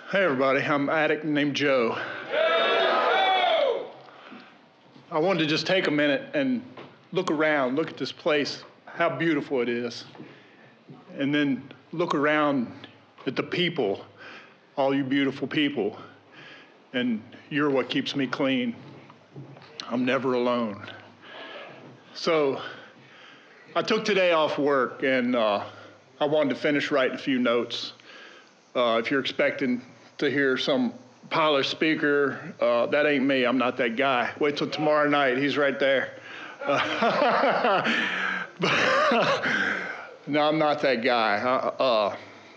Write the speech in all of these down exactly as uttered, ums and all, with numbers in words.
Hey everybody, I'm an addict named Joe. Joe! I wanted to just take a minute and look around, look at this place, how beautiful it is, and then look around at the people, all you beautiful people, and you're what keeps me clean. I'm never alone. So I took today off work and uh, I wanted to finish writing a few notes. Uh, if you're expecting to hear some polished speaker, uh, that ain't me. I'm not that guy. Wait till tomorrow night. He's right there. Uh, no, I'm not that guy. Uh, uh,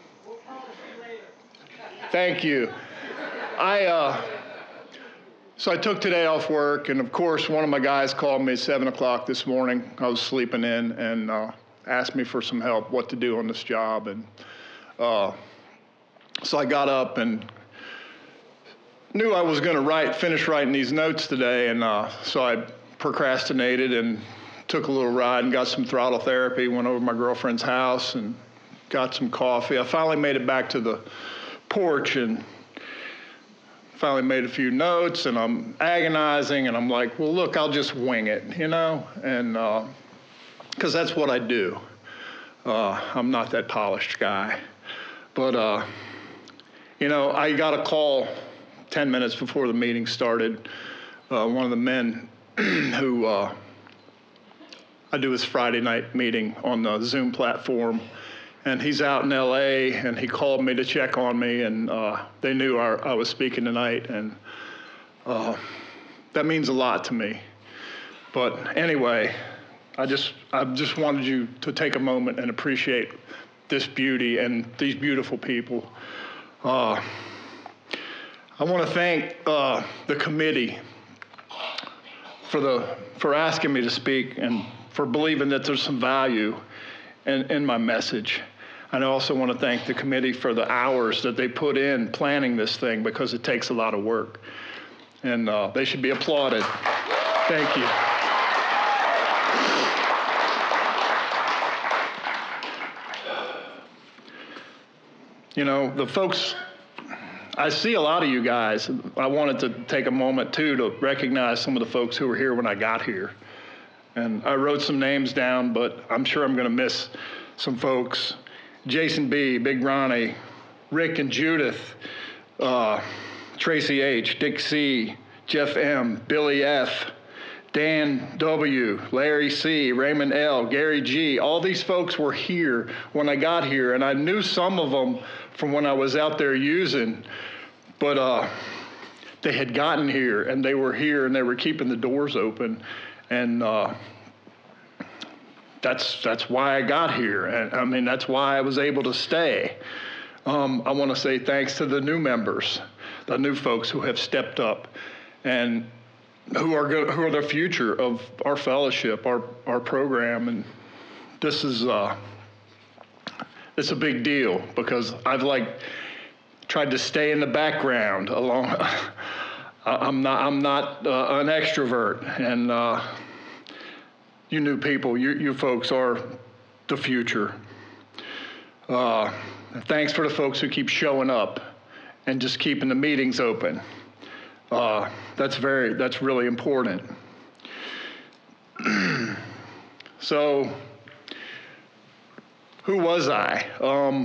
thank you. I uh, so I took today off work, and of course, one of my guys called me at seven o'clock this morning. I was sleeping in, and uh, asked me for some help, what to do on this job, and. Uh, So I got up and knew I was going to write, finish writing these notes today, and uh, so I procrastinated and took a little ride and got some throttle therapy, went over to my girlfriend's house and got some coffee. I finally made it back to the porch and finally made a few notes, and I'm agonizing, and I'm like, well, look, I'll just wing it, you know, and because uh, that's what I do. Uh, I'm not that polished guy, but uh, you know, I got a call ten minutes before the meeting started. Uh, one of the men who uh, I do his Friday night meeting on the Zoom platform, and he's out in L A, and he called me to check on me, and uh, they knew I, I was speaking tonight, and uh, that means a lot to me. But anyway, I just I just wanted you to take a moment and appreciate this beauty and these beautiful people. Uh, I want to thank uh, the committee for the for asking me to speak and for believing that there's some value in, in my message. And I also want to thank the committee for the hours that they put in planning this thing, because it takes a lot of work. And uh, they should be applauded. Thank you. You know, the folks, I see a lot of you guys. I wanted to take a moment, too, to recognize some of the folks who were here when I got here. And I wrote some names down, but I'm sure I'm going to miss some folks. Jason B., Big Ronnie, Rick and Judith, uh, Tracy H., Dick C., Jeff M., Billy F., Dan W., Larry C., Raymond L., Gary G. All these folks were here when I got here, and I knew some of them from when I was out there using, but uh, they had gotten here, and they were here, and they were keeping the doors open, and uh, that's that's why I got here, and I mean, that's why I was able to stay. Um, I want to say thanks to the new members, the new folks who have stepped up, and who are good, who are the future of our fellowship, our our program, and this is uh, it's a big deal, because I've like tried to stay in the background along. I'm not I'm not uh, an extrovert, and uh, you new people, you you folks are the future. Uh, thanks for the folks who keep showing up and just keeping the meetings open. Uh, that's very, that's really important. So, who was I? Um,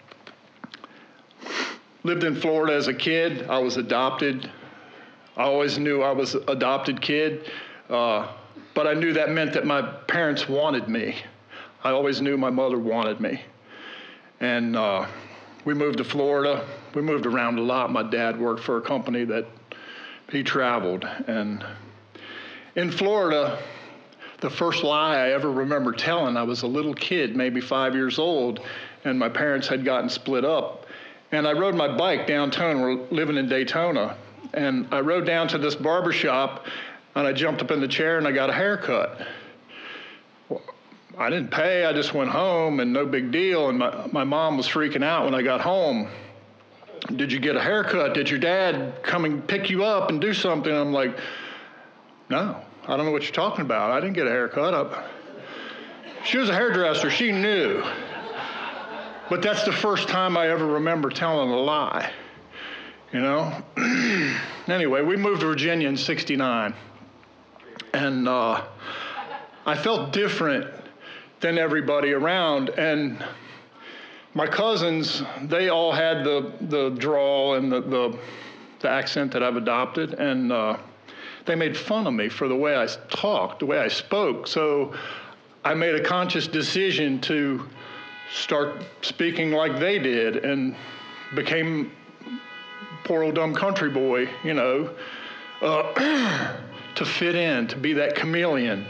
lived in Florida as a kid. I was adopted. I always knew I was an adopted kid, uh, but I knew that meant that my parents wanted me. I always knew my mother wanted me. And uh, we moved to Florida. We moved around a lot. My dad worked for a company that he traveled, and in Florida, the first lie I ever remember telling, I was a little kid, maybe five years old, and my parents had gotten split up, and I rode my bike downtown. We're living in Daytona, and I rode down to this barber shop, and I jumped up in the chair, and I got a haircut. Well, I didn't pay. I just went home, and no big deal, and my, my mom was freaking out when I got home. Did you get a haircut? Did your dad come and pick you up and do something? I'm like, no, I don't know what you're talking about. I didn't get a haircut. I... She was a hairdresser. She knew. But that's the first time I ever remember telling a lie. you know? Anyway, we moved to Virginia in sixty-nine. And uh, I felt different than everybody around. And my cousins, they all had the, the drawl and the, the, the accent that I've adopted. And uh, they made fun of me for the way I talked, the way I spoke. So I made a conscious decision to start speaking like they did and became poor old dumb country boy, you know, uh, to fit in, to be that chameleon.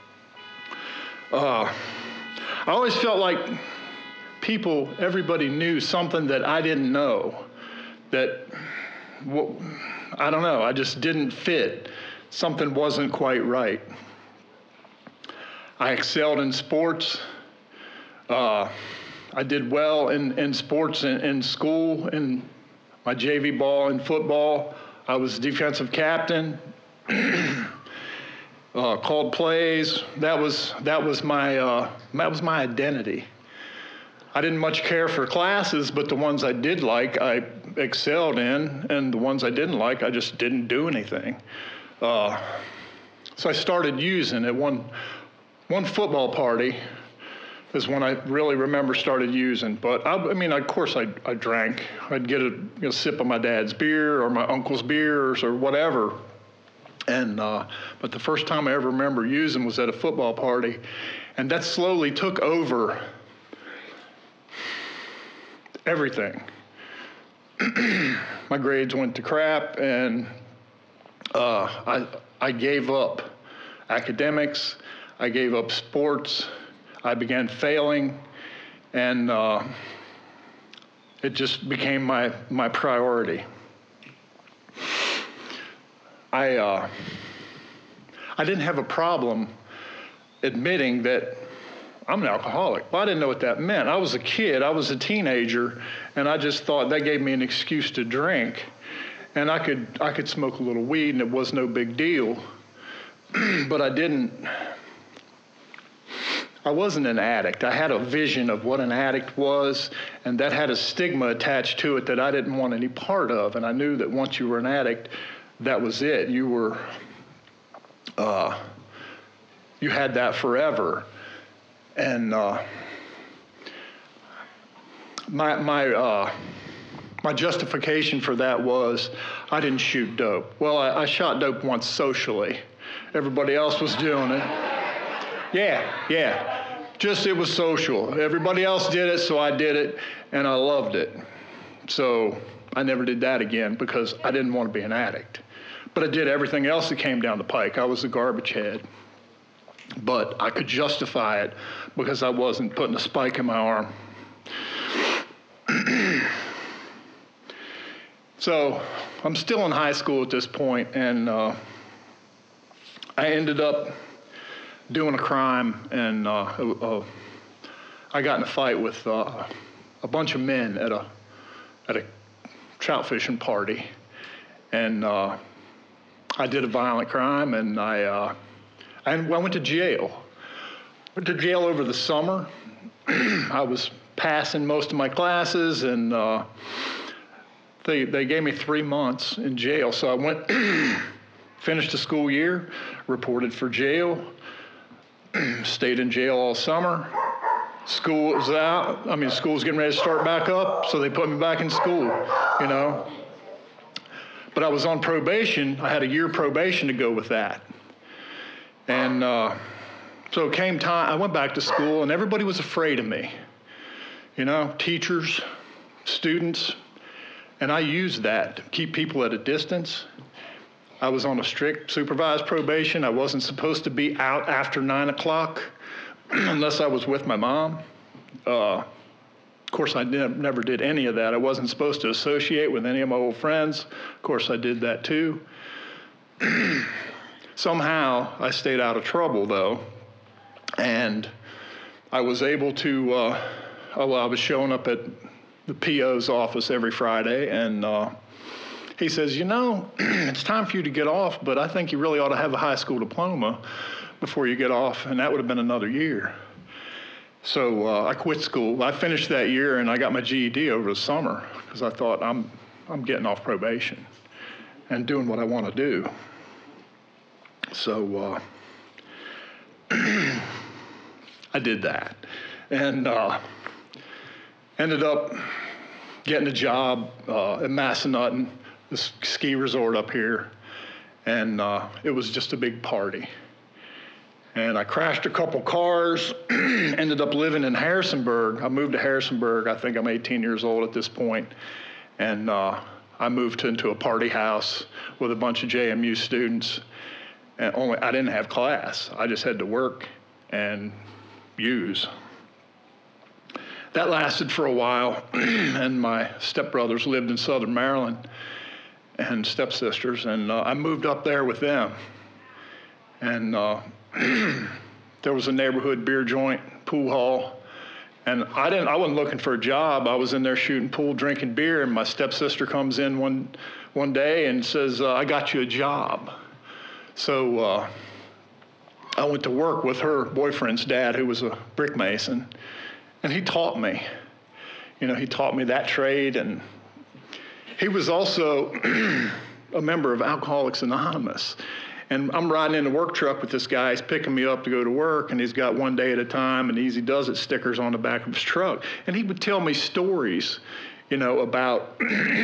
Uh, I always felt like people, everybody knew something that I didn't know, that, well, I don't know, I just didn't fit. Something wasn't quite right. I excelled in sports. Uh, I did well in, in sports in, in school, in my J V ball and football. I was defensive captain, uh, called plays. That was that was my uh, that was my identity. I didn't much care for classes, but the ones I did like, I excelled in, and the ones I didn't like, I just didn't do anything. Uh, so I started using at one one football party. Is when I really remember started using. But I, I mean, of course, I, I drank. I'd get a you know, sip of my dad's beer or my uncle's beers or whatever. And uh, but the first time I ever remember using was at a football party, and that slowly took over everything. My grades went to crap, and uh, I I gave up academics. I gave up sports. I began failing, and uh, it just became my, my priority. I, uh, I didn't have a problem admitting that I'm an alcoholic. Well, I didn't know what that meant. I was a kid, I was a teenager, and I just thought that gave me an excuse to drink. And I could, I could smoke a little weed, and it was no big deal, but I didn't. I wasn't an addict. I had a vision of what an addict was, and that had a stigma attached to it that I didn't want any part of. And I knew that once you were an addict, that was it. You were, uh, you had that forever. And uh, my my uh, my justification for that was I didn't shoot dope. Well, I, I shot dope once socially. Everybody else was doing it. Yeah, yeah. Just it was social. Everybody else did it, so I did it, and I loved it. So I never did that again because I didn't want to be an addict. But I did everything else that came down the pike. I was a garbage head. But I could justify it because I wasn't putting a spike in my arm. So I'm still in high school at this point, and uh, I ended up doing a crime, and uh, uh, I got in a fight with uh, a bunch of men at a at a trout fishing party, and uh, I did a violent crime, and I uh, I went to jail. Went to jail over the summer. I was passing most of my classes, and uh, they they gave me three months in jail. So I went, finished the school year, reported for jail. Stayed in jail all summer. School was out. I mean, school's getting ready to start back up, so they put me back in school, you know. But I was on probation. I had a year probation to go with that. And uh, so it came time, I went back to school, and everybody was afraid of me. You know, teachers, students, and I used that to keep people at a distance. I was on a strict supervised probation. I wasn't supposed to be out after nine o'clock unless I was with my mom. Uh, of course, I ne- never did any of that. I wasn't supposed to associate with any of my old friends. Of course, I did that too. Somehow, I stayed out of trouble, though, and I was able to, uh, oh, well, I was showing up at the P O's office every Friday, and uh, he says, you know, it's time for you to get off, but I think you really ought to have a high school diploma before you get off, and that would have been another year. So uh, I quit school. I finished that year, and I got my G E D over the summer because I thought I'm I'm getting off probation and doing what I want to do. So uh, I did that, and uh, ended up getting a job uh, at Massanutten, this ski resort up here, and uh, it was just a big party. And I crashed a couple cars, ended up living in Harrisonburg. I moved to Harrisonburg. I think I'm eighteen years old at this point. And uh, I moved into a party house with a bunch of J M U students. And only I didn't have class. I just had to work and use. That lasted for a while, and my stepbrothers lived in Southern Maryland, and stepsisters, and uh, I moved up there with them. And uh, there was a neighborhood beer joint, pool hall, and I didn't. I wasn't looking for a job. I was in there shooting pool, drinking beer, and my stepsister comes in one one day and says, uh, "I got you a job." So uh, I went to work with her boyfriend's dad, who was a brick mason, and he taught me. You know, he taught me that trade, and he was also a member of Alcoholics Anonymous. And I'm riding in the work truck with this guy. He's picking me up to go to work, and he's got one day at a time and Easy Does It stickers on the back of his truck. And he would tell me stories, you know, about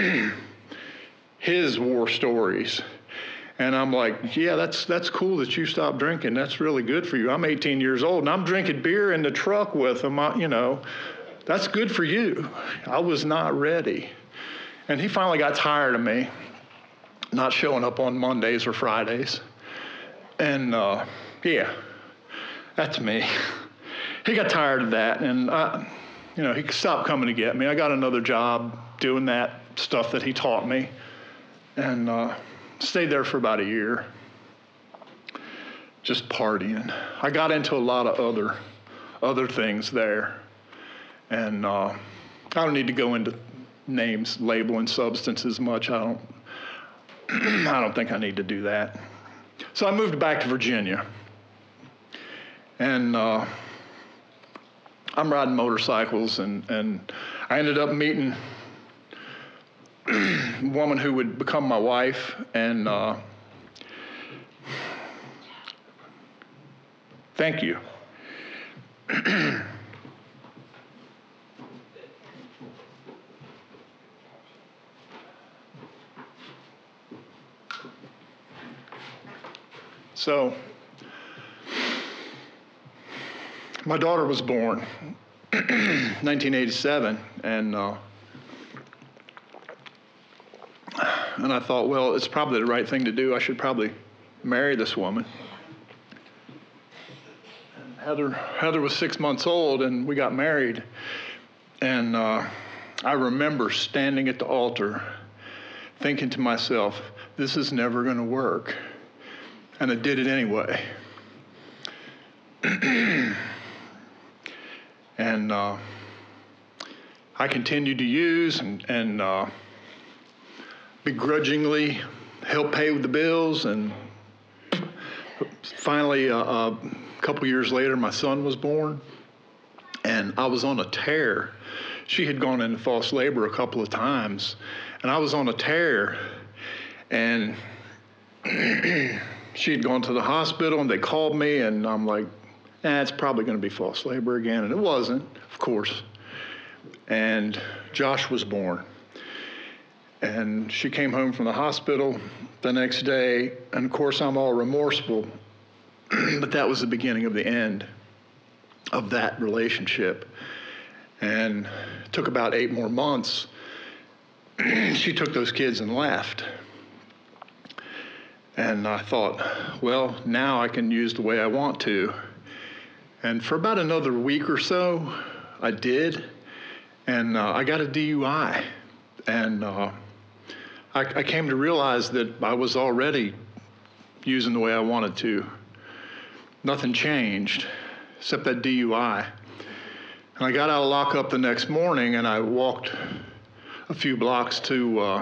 his war stories. And I'm like, yeah, that's that's cool that you stopped drinking. That's really good for you. I'm eighteen years old, and I'm drinking beer in the truck with him. I, you know, that's good for you. I was not ready. And he finally got tired of me not showing up on Mondays or Fridays. And uh, yeah, that's me. He got tired of that, and I, you know, he stopped coming to get me. I got another job doing that stuff that he taught me, and uh, stayed there for about a year, just partying. I got into a lot of other other things there, and uh, I don't need to go into names, labeling substances much. I don't. I don't think I need to do that. So I moved back to Virginia, and uh, I'm riding motorcycles, and, and I ended up meeting a woman who would become my wife, and uh, thank you. So, my daughter was born nineteen eighty-seven, and uh, and I thought, well, it's probably the right thing to do. I should probably marry this woman. And Heather, Heather was six months old, and we got married. And uh, I remember standing at the altar, thinking to myself, this is never going to work. And I did it anyway. And uh, I continued to use and, and uh, begrudgingly help pay the bills. And finally, uh, a couple years later, my son was born. And I was on a tear. She had gone into false labor a couple of times. And I was on a tear. And she had gone to the hospital, and they called me, and I'm like, eh, it's probably going to be false labor again. And it wasn't, of course. And Josh was born. And she came home from the hospital the next day, and of course, I'm all remorseful. But that was the beginning of the end of that relationship. And it took about eight more months. She took those kids and left. And I thought, well, now I can use the way I want to. And for about another week or so, I did. And uh, I got a D U I. And uh, I, I came to realize that I was already using the way I wanted to. Nothing changed except that D U I. And I got out of lockup the next morning, and I walked a few blocks to uh,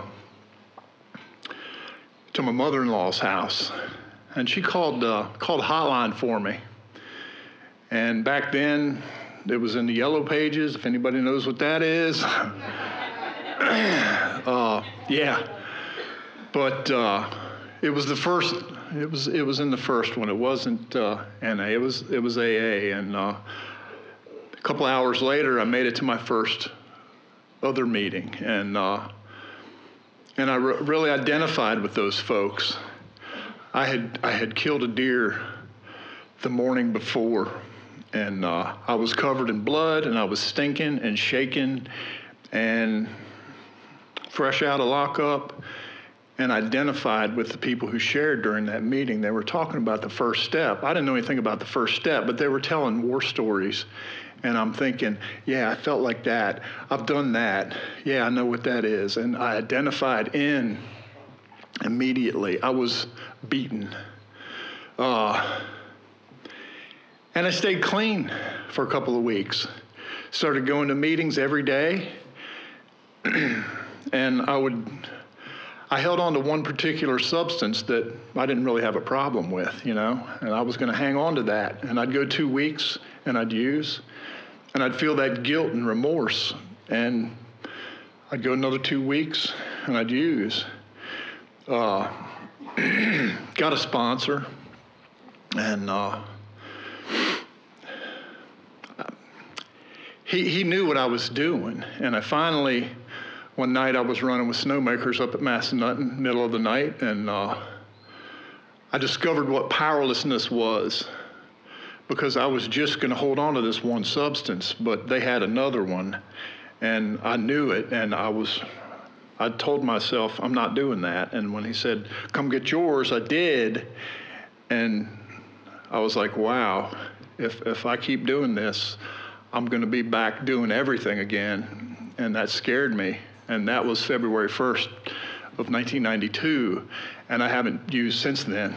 to my mother-in-law's house, and she called uh, called hotline for me. And back then, it was in the yellow pages, if anybody knows what that is. uh, Yeah, but uh, it was the first. It was it was in the first one. It wasn't uh, N A. It was it was A A. And uh, a couple hours later, I made it to my first other meeting, and uh, and I re- really identified with those folks. I had I had killed a deer the morning before, and uh, I was covered in blood, and I was stinking and shaking, and fresh out of lockup, and identified with the people who shared during that meeting. They were talking about the first step. I didn't know anything about the first step, but they were telling war stories. And I'm thinking, yeah, I felt like that. I've done that. Yeah, I know what that is. And I identified in immediately. I was beaten. Uh, and I stayed clean for a couple of weeks. Started going to meetings every day. And I would, I held on to one particular substance that I didn't really have a problem with, you know, and I was going to hang on to that. And I'd go two weeks and I'd use, and I'd feel that guilt and remorse. And I'd go another two weeks and I'd use. Uh, got a sponsor, and uh, he he knew what I was doing. And I finally, one night I was running with snowmakers up at Massanutten, middle of the night, and uh, I discovered what powerlessness was, because I was just going to hold on to this one substance, but they had another one, and I knew it, and I was, I told myself, I'm not doing that. And when he said, come get yours, I did, and I was like, wow, if if I keep doing this, I'm going to be back doing everything again, and that scared me. And that was February first of nineteen ninety-two, and I haven't used since then.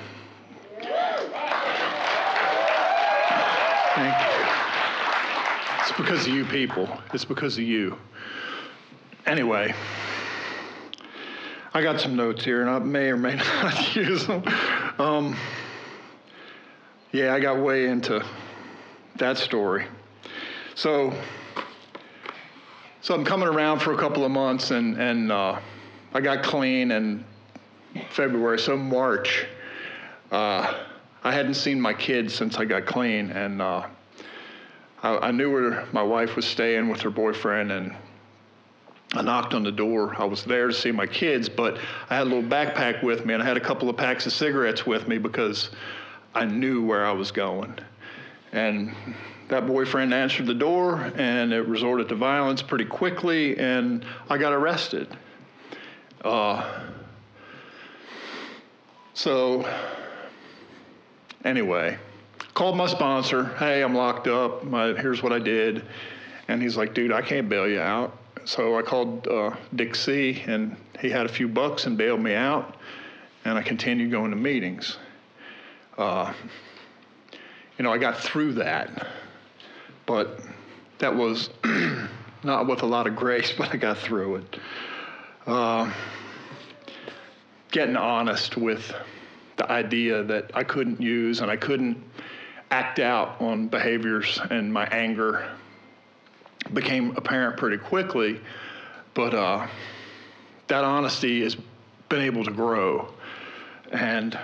Thank you. It's because of you people. It's because of you. Anyway, I got some notes here, and I may or may not use them. Um, yeah, I got way into that story. So, so I'm coming around for a couple of months, and, and uh, I got clean in February. So March, uh, I hadn't seen my kids since I got clean, and uh, I, I knew where my wife was staying with her boyfriend, and I knocked on the door. I was there to see my kids, but I had a little backpack with me, and I had a couple of packs of cigarettes with me because I knew where I was going. And that boyfriend answered the door, and it resorted to violence pretty quickly, and I got arrested. Uh, so, anyway, called my sponsor. Hey, I'm locked up. My, here's what I did. And he's like, dude, I can't bail you out. So I called uh, Dick C., and he had a few bucks and bailed me out, and I continued going to meetings. Uh, you know, I got through that, but that was not with a lot of grace, but I got through it. Uh, getting honest with the idea that I couldn't use and I couldn't act out on behaviors, and my anger became apparent pretty quickly, but uh, that honesty has been able to grow. And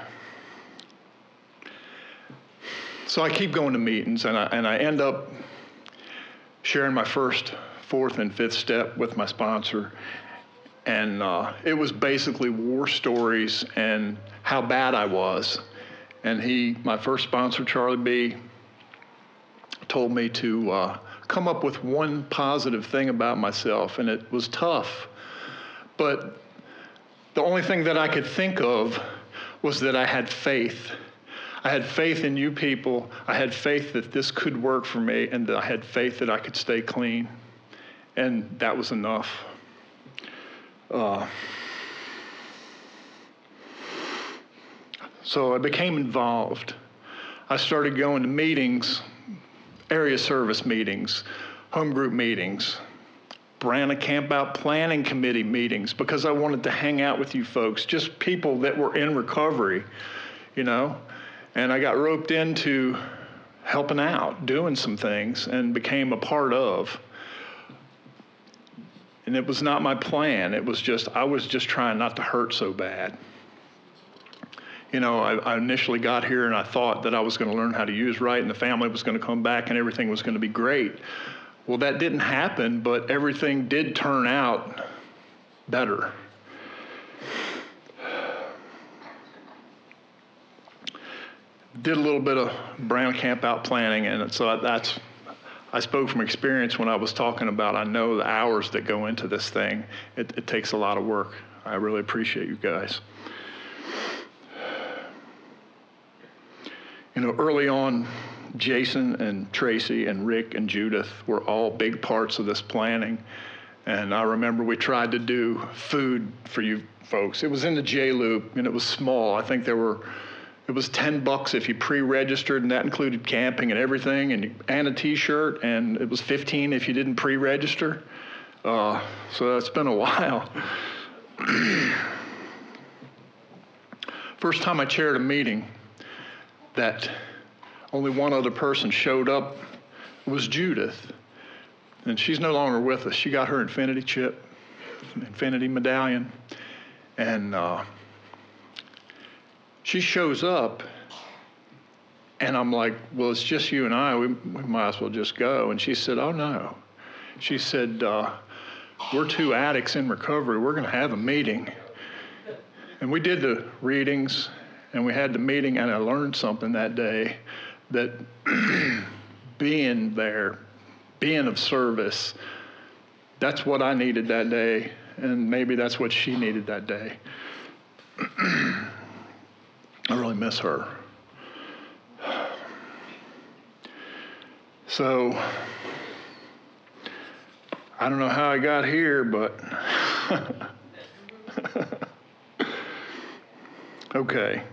so I keep going to meetings, and I, and I end up sharing my first, fourth, and fifth step with my sponsor. And uh, it was basically war stories and how bad I was. And he, my first sponsor, Charlie B., told me to uh, come up with one positive thing about myself, and it was tough. But the only thing that I could think of was that I had faith. I had faith in you people. I had faith that this could work for me, and that I had faith that I could stay clean. And that was enough. Uh, so I became involved. I started going to meetings, area service meetings, home group meetings, Brana Campout Planning Committee meetings, because I wanted to hang out with you folks, just people that were in recovery, you know? And I got roped into helping out, doing some things, and became a part of. And it was not my plan. It was just, I was just trying not to hurt so bad. You know, I, I initially got here and I thought that I was going to learn how to use right and the family was going to come back and everything was going to be great. Well, that didn't happen, but everything did turn out better. Did a little bit of Brown camp out planning, and so that's, I spoke from experience when I was talking about, I know the hours that go into this thing. It, it takes a lot of work. I really appreciate you guys. You know, early on, Jason and Tracy and Rick and Judith were all big parts of this planning. And I remember we tried to do food for you folks. It was in the J-Loop, and it was small. I think there were, it was ten bucks if you pre-registered, and that included camping and everything, and, and a T-shirt, and it was fifteen if you didn't pre-register. Uh, so that's been a while. First time I chaired a meeting that only one other person showed up was Judith. And she's no longer with us. She got her Infinity chip, Infinity medallion. And uh, she shows up, and I'm like, well, it's just you and I. We, we might as well just go. And she said, oh, no. She said, uh, we're two addicts in recovery. We're going to have a meeting. And we did the readings, and we had the meeting, and I learned something that day, that being there, being of service, that's what I needed that day, and maybe that's what she needed that day. I really miss her. So, I don't know how I got here, but okay.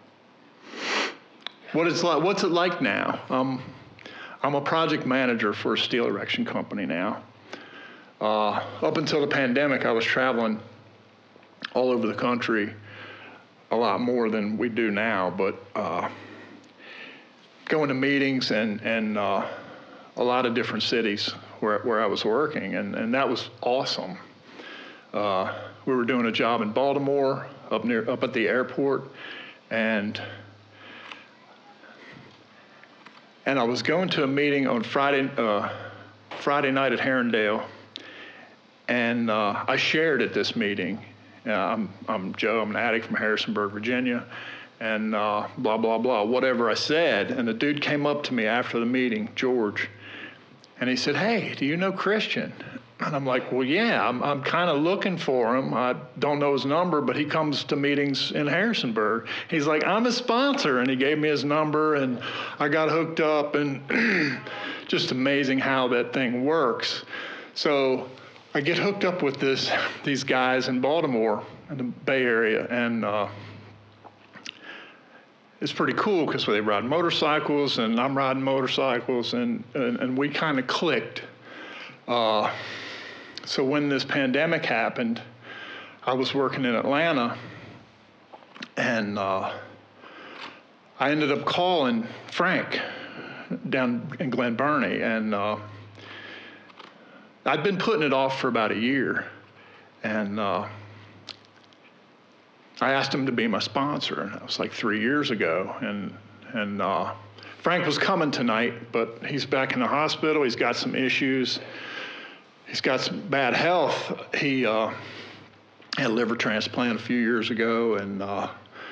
What it's like, what's it like now? Um, I'm a project manager for a steel erection company now. Uh, up until the pandemic, I was traveling all over the country a lot more than we do now, but uh, going to meetings and, and uh, a lot of different cities where, where I was working, and, and that was awesome. Uh, we were doing a job in Baltimore, up near up at the airport, and And I was going to a meeting on Friday uh, Friday night at Herondale, and uh, I shared at this meeting. Uh, I'm, I'm Joe, I'm an addict from Harrisonburg, Virginia, and uh, blah, blah, blah, whatever I said. And the dude came up to me after the meeting, George, and he said, hey, do you know Christian? And I'm like, well, yeah, I'm, I'm kind of looking for him. I don't know his number, but he comes to meetings in Harrisonburg. He's like, I'm his sponsor. And he gave me his number, and I got hooked up, and just amazing how that thing works. So I get hooked up with this these guys in Baltimore, in the Bay Area, and uh, it's pretty cool because they ride motorcycles, and I'm riding motorcycles, and, and, and we kind of clicked. Uh, So when this pandemic happened, I was working in Atlanta, and uh, I ended up calling Frank down in Glen Burnie, and uh, I'd been putting it off for about a year, and uh, I asked him to be my sponsor, and that was like three years ago, and and uh, Frank was coming tonight, but he's back in the hospital. He's got some issues. He's got some bad health. He uh, had a liver transplant a few years ago, and uh,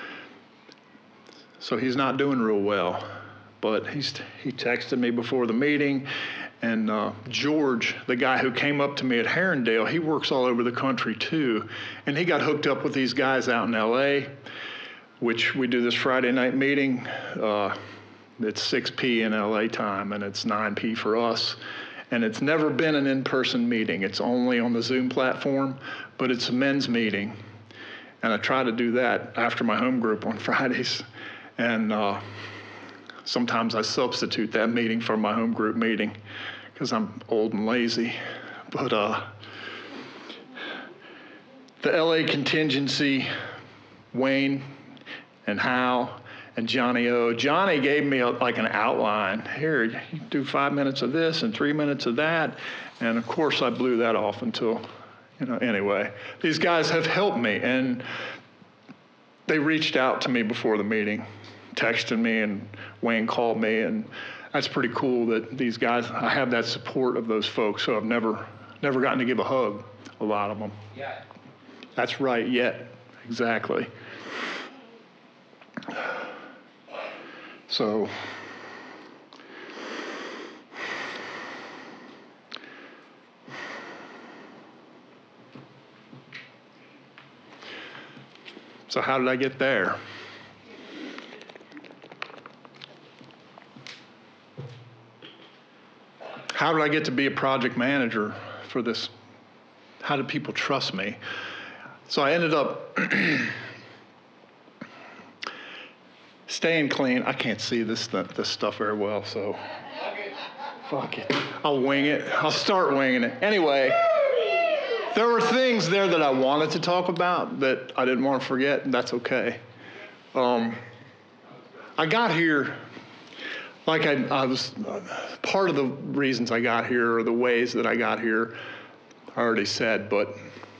so he's not doing real well. But he's he texted me before the meeting, and uh, George, the guy who came up to me at Herondale, he works all over the country too, and he got hooked up with these guys out in L A, which we do this Friday night meeting. Uh, it's six p in L A time, and it's nine p for us. And it's never been an in-person meeting. It's only on the Zoom platform, but it's a men's meeting. And I try to do that after my home group on Fridays. And uh, sometimes I substitute that meeting for my home group meeting because I'm old and lazy. But uh, the L A contingency, Wayne and Hal and Johnny O. Johnny gave me a, like an outline. Here, you do five minutes of this and three minutes of that. And of course I blew that off until You know, anyway, these guys have helped me, and they reached out to me before the meeting, texted me, and Wayne called me, and that's pretty cool that these guys, I have that support of those folks, so I've never, never gotten to give a hug, a lot of them. Yeah. That's right, yet, exactly. So, so how did I get there? How did I get to be a project manager for this? How did people trust me? So I ended up staying clean. I can't see this this stuff very well, so fuck it. I'll wing it. I'll start winging it. Anyway, there were things there that I wanted to talk about that I didn't want to forget, and that's okay. Um, I got here, like I, I was, uh, part of the reasons I got here, or the ways that I got here, I already said, but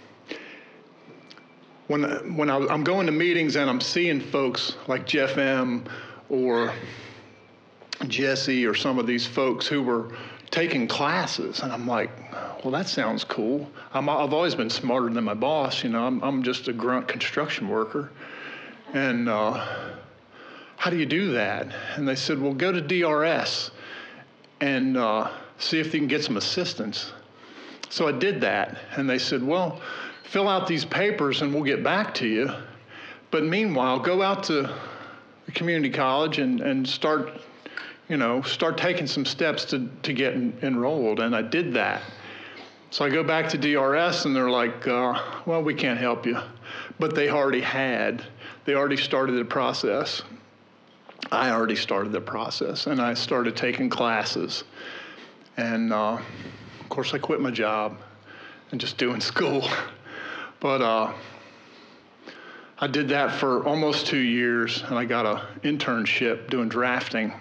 when, when I, I'm going to meetings and I'm seeing folks like Jeff M. or Jesse or some of these folks who were taking classes, and I'm like, well, that sounds cool. I'm, I've always been smarter than my boss, you know, I'm, I'm just a grunt construction worker. And uh, how do you do that? And they said, well, go to D R S and uh, see if you can get some assistance. So I did that, and they said, well, fill out these papers and we'll get back to you. But meanwhile, go out to the community college and, and start, you know, start taking some steps to, to get en- enrolled. And I did that. So I go back to D R S and they're like, uh, well, we can't help you. But they already had, they already started the process. I already started the process, and I started taking classes. And uh, of course I quit my job and just doing school. But uh, I did that for almost two years, and I got an internship doing drafting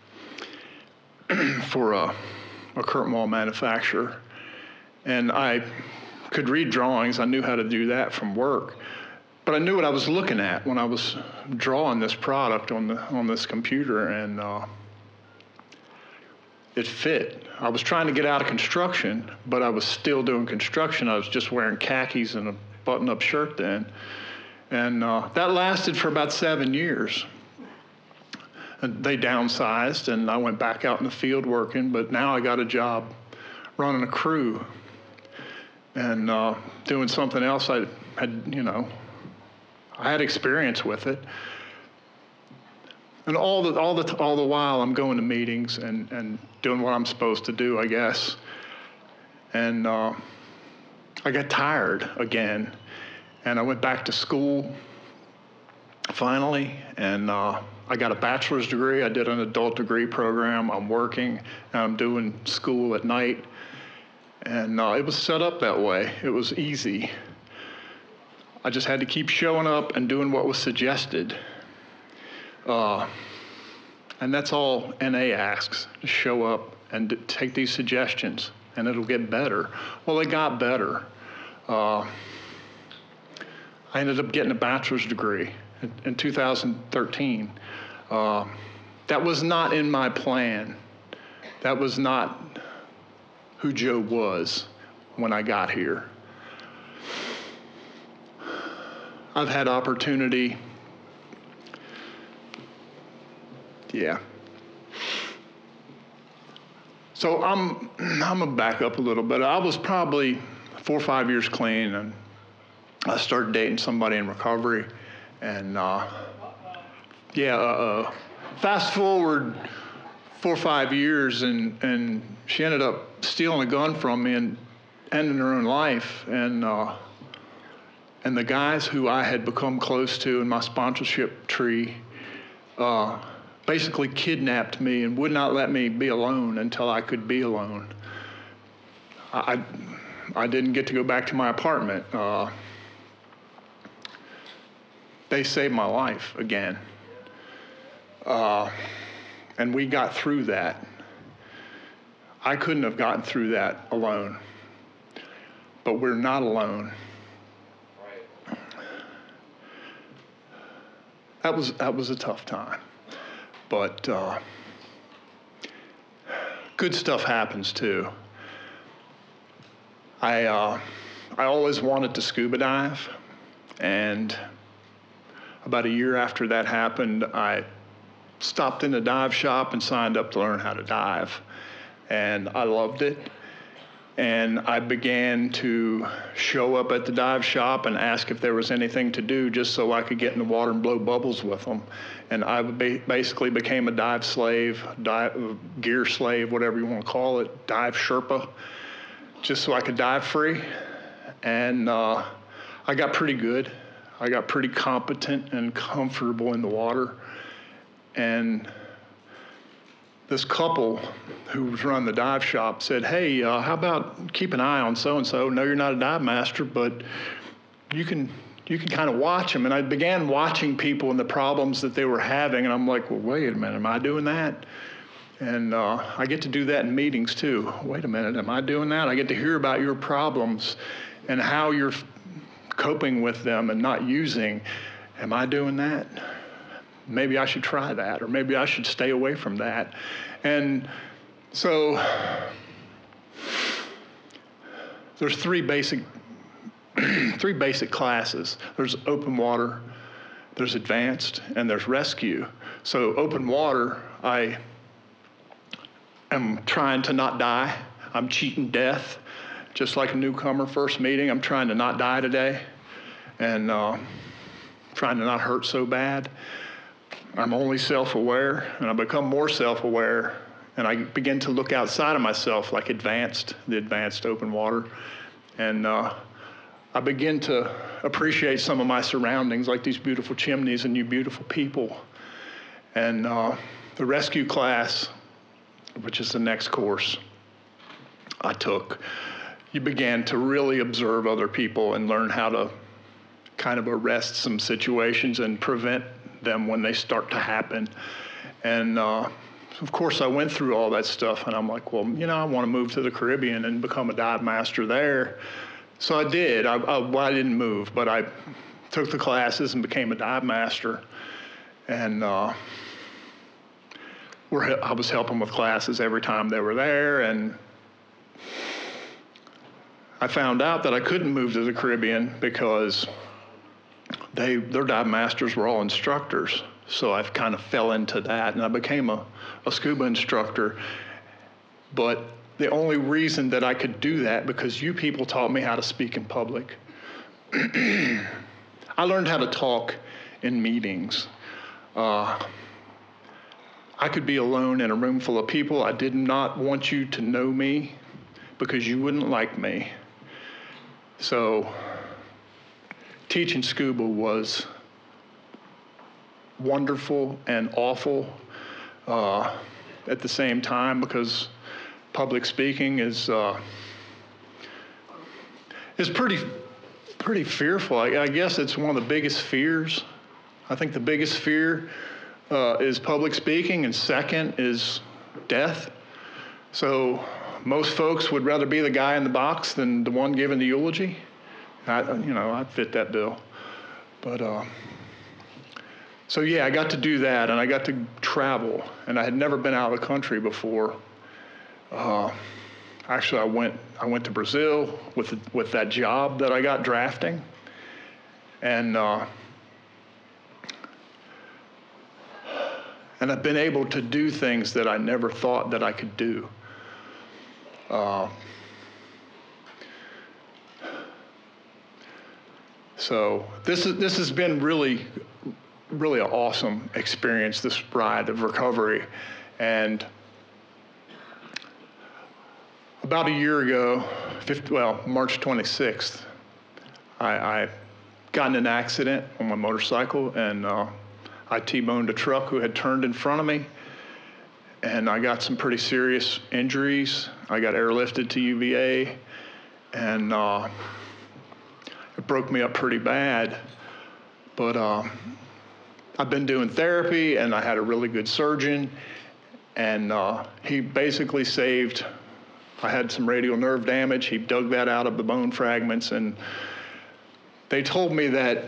for a, a curtain wall manufacturer. And I could read drawings. I knew how to do that from work. But I knew what I was looking at when I was drawing this product on the on this computer, and uh, it fit. I was trying to get out of construction, but I was still doing construction. I was just wearing khakis and a button-up shirt then. And uh, that lasted for about seven years. And they downsized, and I went back out in the field working, but now I got a job running a crew and uh, doing something else I had, you know, I had experience with it. And all the all the all the while I'm going to meetings and, and doing what I'm supposed to do, I guess. And uh, I got tired again, and I went back to school finally, and uh, I got a bachelor's degree. I did an adult degree program. I'm working, and I'm doing school at night. And uh, it was set up that way. It was easy. I just had to keep showing up and doing what was suggested. Uh, and that's all N A asks, to show up and d- take these suggestions, and it'll get better. Well, it got better. Uh, I ended up getting a bachelor's degree in, in two thousand thirteen. Uh, that was not in my plan. That was not who Joe was when I got here. I've had opportunity. Yeah. So I'm I'm gonna back up a little bit. I was probably four or five years clean, and I started dating somebody in recovery, and uh, yeah. Uh, fast forward four or five years, and and she ended up stealing a gun from me and ending her own life, and. Uh, And the guys who I had become close to in my sponsorship tree uh, basically kidnapped me and would not let me be alone until I could be alone. I, I didn't get to go back to my apartment. Uh, they saved my life again. Uh, and we got through that. I couldn't have gotten through that alone. but we're not alone. That was that was a tough time, but uh, good stuff happens too. I uh, I always wanted to scuba dive, and about a year after that happened, I stopped in a dive shop and signed up to learn how to dive, and I loved it. And I began to show up at the dive shop and ask if there was anything to do just so I could get in the water and blow bubbles with them. And I basically became a dive slave, dive, gear slave, whatever you want to call it, dive Sherpa, just so I could dive free. And uh, I got pretty good. I got pretty competent and comfortable in the water. And this couple who was running the dive shop said, hey, uh, how about keep an eye on so-and-so? No, you're not a dive master, but you can you can kind of watch them. And I began watching people and the problems that they were having, and I'm like, well, wait a minute, am I doing that? And uh, I get to do that in meetings too. Wait a minute, am I doing that? I get to hear about your problems and how you're coping with them and not using. Am I doing that? Maybe I should try that, or maybe I should stay away from that. And so there's three basic three basic classes. There's open water, there's advanced, and there's rescue. So open water, I am trying to not die. I'm cheating death, just like a newcomer first meeting. I'm trying to not die today, and uh, trying to not hurt so bad. I'm only self-aware, and I become more self-aware, and I begin to look outside of myself, like advanced, the advanced open water, and uh, I begin to appreciate some of my surroundings, like these beautiful chimneys and you beautiful people. And uh, the rescue class, which is the next course I took, you began to really observe other people and learn how to kind of arrest some situations and prevent them when they start to happen. And uh, of course I went through all that stuff, and I'm like, well, you know, I want to move to the Caribbean and become a dive master there. So I did. I, I, well, I didn't move, but I took the classes and became a dive master. And uh, we're, I was helping with classes every time they were there, and I found out that I couldn't move to the Caribbean because They, their dive masters were all instructors, so I kind of fell into that, and I became a, a scuba instructor. But the only reason that I could do that, because you people taught me how to speak in public. I learned how to talk in meetings. Uh, I could be alone in a room full of people. I did not want you to know me because you wouldn't like me. So teaching scuba was wonderful and awful uh, at the same time, because public speaking is uh, is pretty pretty fearful. I, I guess it's one of the biggest fears. I think the biggest fear uh, is public speaking, and second is death. So most folks would rather be the guy in the box than the one giving the eulogy. I, you know, I'd fit that bill. But, uh, so yeah, I got to do that, and I got to travel, and I had never been out of the country before. Uh, actually, I went, I went to Brazil with, with that job that I got drafting, and, uh, and I've been able to do things that I never thought that I could do. Uh, So this is this has been really, really an awesome experience, this ride of recovery. And about a year ago, fifty, well, March twenty-sixth, I, I got in an accident on my motorcycle, and uh, I T-boned a truck who had turned in front of me, and I got some pretty serious injuries. I got airlifted to U V A, and uh, it broke me up pretty bad, but uh, I've been doing therapy, and I had a really good surgeon, and uh, he basically saved I had some radial nerve damage. He dug that out of the bone fragments, and they told me that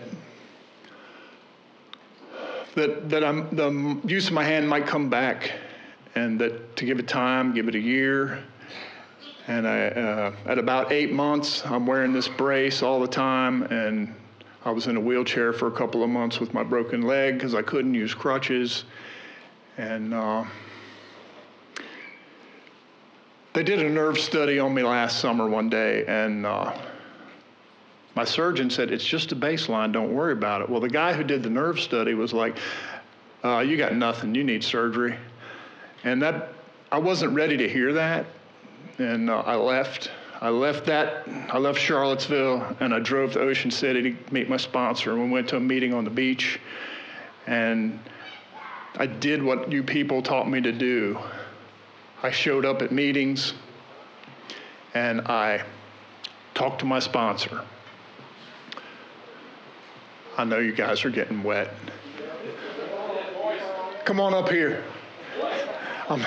that that I'm, the use of my hand might come back, and that to give it time, give it a year. And I, uh, at about eight months, I'm wearing this brace all the time, and I was in a wheelchair for a couple of months with my broken leg because I couldn't use crutches. And uh, they did a nerve study on me last summer one day, and uh, my surgeon said, it's just a baseline, don't worry about it. Well, the guy who did the nerve study was like, uh, you got nothing, you need surgery. And that, I wasn't ready to hear that. And uh, I left. I left that. I left Charlottesville, and I drove to Ocean City to meet my sponsor. And we went to a meeting on the beach, and I did what you people taught me to do. I showed up at meetings, and I talked to my sponsor. I know you guys are getting wet. Come on up here. I'm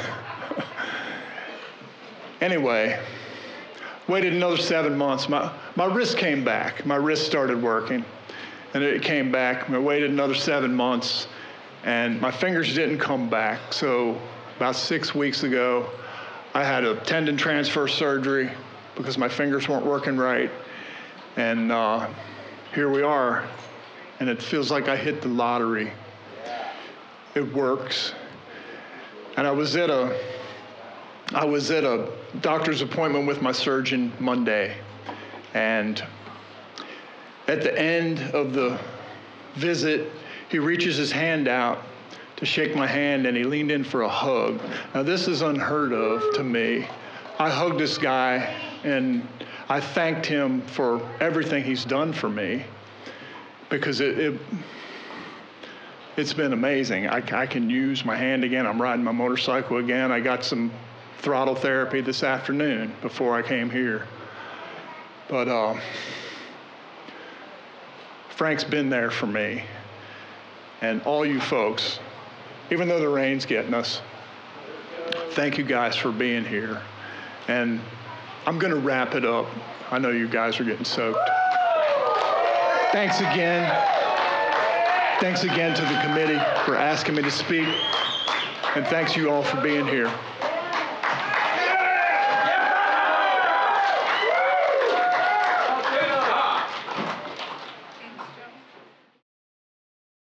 Anyway, waited another seven months. My, my wrist came back. My wrist started working, and it came back. I waited another seven months, and my fingers didn't come back. So about six weeks ago, I had a tendon transfer surgery because my fingers weren't working right. And uh, here we are, and it feels like I hit the lottery. It works. And I was at a I was at a doctor's appointment with my surgeon Monday, and at the end of the visit, he reaches his hand out to shake my hand, and he leaned in for a hug. Now, this is unheard of to me. I hugged this guy, and I thanked him for everything he's done for me, because it, it it's been amazing. I, I can use my hand again. I'm riding my motorcycle again. I got some throttle therapy this afternoon before I came here. But uh, Frank's been there for me. And all you folks, even though the rain's getting us, thank you guys for being here. And I'm gonna wrap it up. I know you guys are getting soaked. Thanks again. Thanks again to the committee for asking me to speak. And thanks you all for being here.